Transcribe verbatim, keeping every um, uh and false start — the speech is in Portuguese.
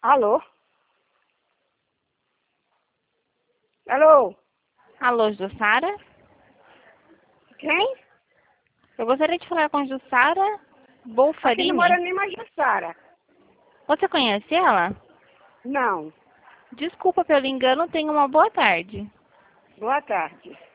Alô? Alô? Alô, Jussara? Quem? Eu gostaria de falar com Jussara Aqui não Bolfarini. mora nem mais Jussara. Você conhece ela? Não. Desculpa pelo engano, tenha uma boa tarde. Boa tarde.